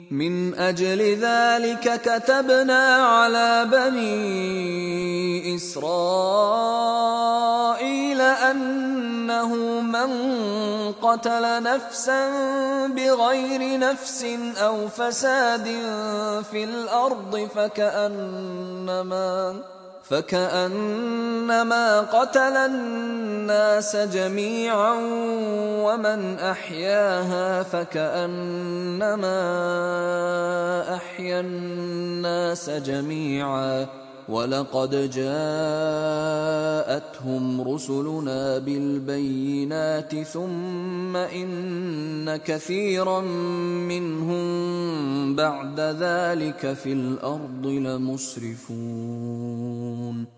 من أجل ذلك كتبنا على بني إسرائيل أنه من قتل نفسا بغير نفس أو فساد في الأرض فكأنما قتل الناس جميعا ومن أحياها فكأنما أحيا الناس جميعا ولقد جاءتهم رسلنا بالبينات ثم إن كثيرا منهم بعد ذلك في الأرض لمسرفون